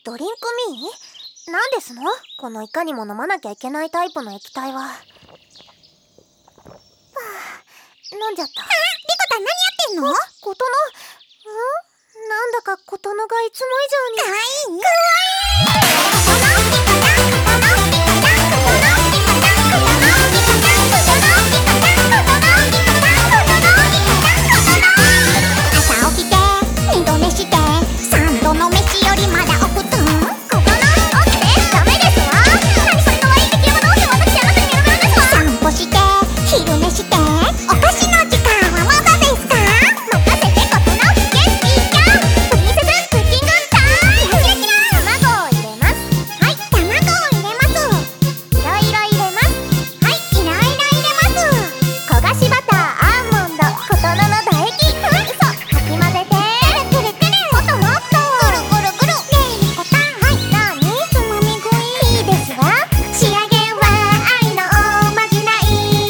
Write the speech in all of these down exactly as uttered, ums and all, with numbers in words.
ドリンクミー？なんですの？このいかにも飲まなきゃいけないタイプの液体は。はぁ、飲んじゃった。あ、リコタン何やってんの？ことの、ん？なんだかことのがいつも以上にかわいい。か朝起きて二度寝して三度の飯よりまだお布団。ことの起きてダメですわ。何それかわいい敵はどうして私あなたにメロメロですわ。散歩して昼寝してお菓子の時間はまだですか？任せてことの元気ちゃん。プリンセスクッキングタイム。キラキラ卵を入れます。はい、卵を入れます。いろいろ入れます。はい、いろいろ入れます。焦がしバターアーモンドことのの唾液。うん、嘘。かき混ぜてくるくるくる。もっともっとぐるぐるぐる。ねえリコタン、はい、なに？つまみ食いいいですわ。仕上げは愛のおまじない。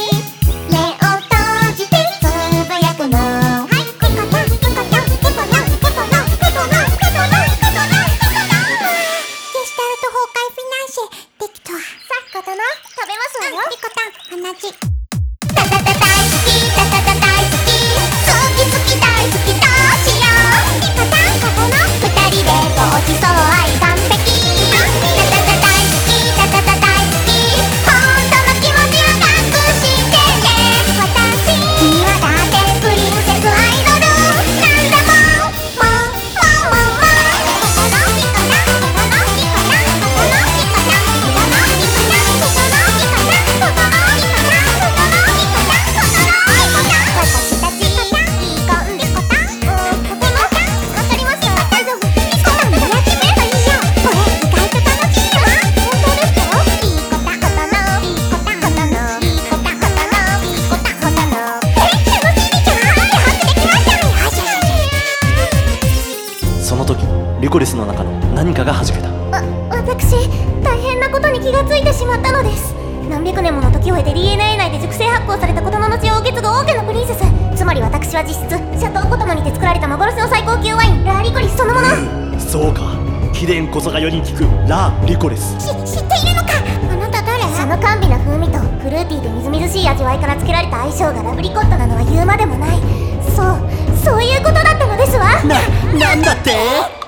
目を閉じてつぶやくの。はい、リコタン、リコタン、リコタン、リコタン、リコタン、リコタン、リコタン、リコタン。ゲシュタルト崩壊フィナンシェできたわ。さあ、ことの食べますわよ。リコタン、鼻血。タタタ大好き、タタタ大好き、好き好き大好きどうしよう。リコタン、ここの二人でごちそう愛完璧。タタタ大好き、タタタ大好き、本当の気持ちは隠してね。私にはだってプリンセスアイドル。なんでもももももここのリコタン、ここのリコタン、ここのリコタン、ここのリコタン、ここのリコタン、ここのリコタン、ここのリコタン、ここのリコタン、私たちいいコンリコタン。うん、ここのわかりますよ。大丈夫。リコタンのやってみればいいよ。これ意外と楽しいわ。本当ですか？リコタンことのリコタンことのリコタンことのリコタンことの。え、楽しみじゃん。早くできましたね。よしよしよし。 その時リコリスの中の何かが弾けた。 わ、私、大変なことに気がついてしまったのです。何百年もの時を経て ディーエヌエー 内で熟成発酵されたことのの血を受け継ぐ王家のプリンセス。つまり私は実質シャトーコトモにて作られた幻の最高級ワインラーリコリスそのもの。 そうか、貴殿こそが世に聞くラ・リコリス。 し、知っているのか？あなた誰？その甘美な風味とフルーティーでみずみずしい味わいから付けられた相性がラブリコットなのは言うまでもない。そう、そういうことだったのですわ。 な、なんだって？